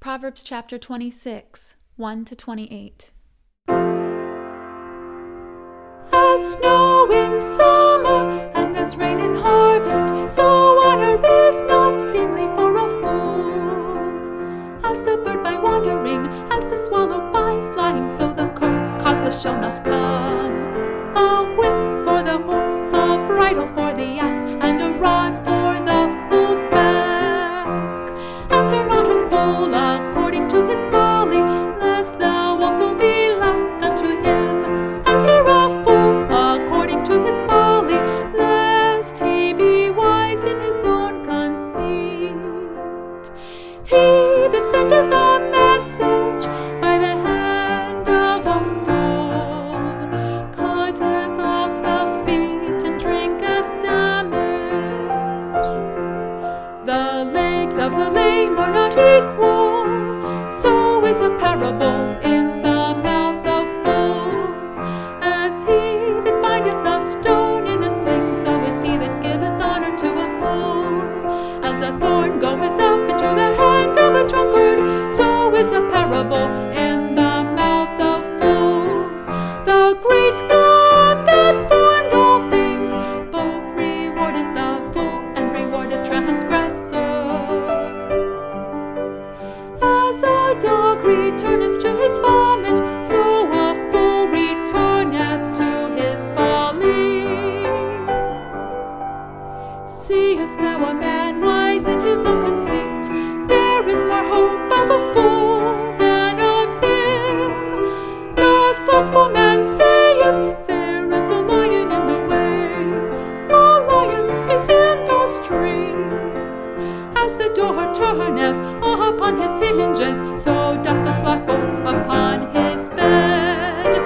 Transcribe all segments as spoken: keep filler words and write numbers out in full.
Proverbs chapter twenty-six, one to twenty-eight. As snow in summer and as rain in harvest, so honor is not seemly for a fool. As the bird by wandering, as the swallow by flying, so the curse causeless shall not come. A whip for the horse, a bridle for the ass, and a rod for the fool's back. Answer not a fool according to his folly, lest thou also be like unto him. Answer a fool according to his folly, lest he be wise in his own conceit. He that sendeth a message by the hand of a fool cutteth off the feet and drinketh damage. The legs of the lame are not equal, so is a parable in the mouth of fools. As he that bindeth a stone in a sling, so is he that giveth honor to a fool. As a thorn goeth up into the hand of a drunkard, so is a parable in the mouth of fools. The great God that formed all things both rewardeth the fool and rewardeth transgressors. As a dog returneth to his vomit, so a fool returneth to his folly. Seest thou a man wise in his own conceit? There is more hope of a fool than of him. The slothful man saith, there is a lion in the way, a lion is in the streets. As the door turneth upon his hinges, so doth the slothful upon his bed.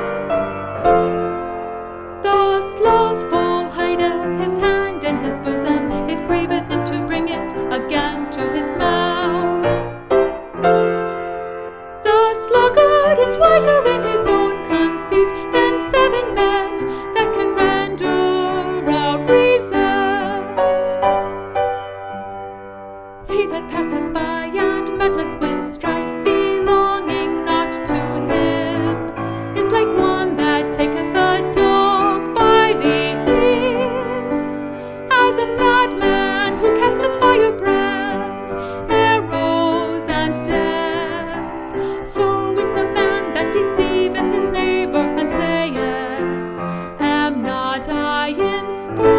The slothful hideth his hand in his bosom, it grieveth him to bring it again to his mouth. The sluggard is wiser in his own conceit than seven men that can render a reason. He that passeth by and meddleth with strife belonging not to him is like one that taketh a dog by the ears. As a madman who casteth firebrands, arrows, and death, so is the man that deceiveth his neighbor and saith, am not I in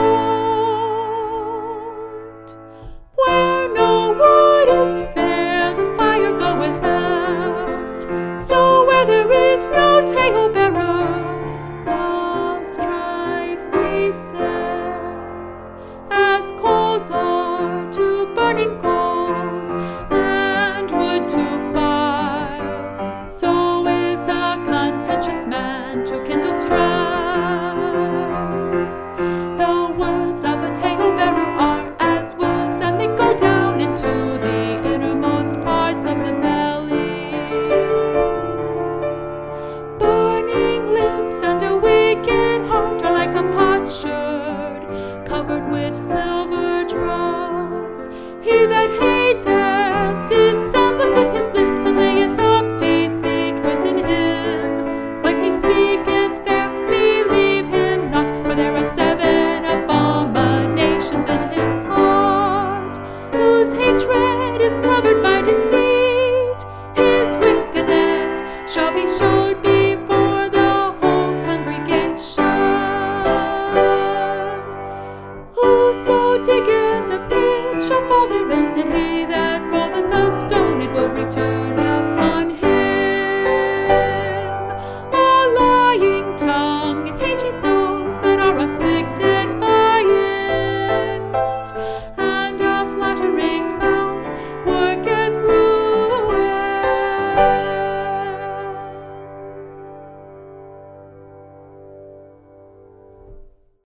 sport? Where no wood is, there the fire goeth out. So where there is no tale-bearer, the strife ceaseth. As coals are to burning coals, and wood to fire, so is a contentious man to kindle strife. The words of a tale-bearer are as wounds, and they go down into the innermost parts of the belly. Burning lips and a wicked heart are like a potsherd covered with silver dross. He that hateth dissembleth with his lips, and layeth up deceit within him. When he speaketh fair, believe him not, for there are seven abominations in his heart, whose hatred is covered by deceit. His wickedness shall be showed before the whole congregation. Whoso diggeth a pit shall fall therein, and he that rolleth a stone it will return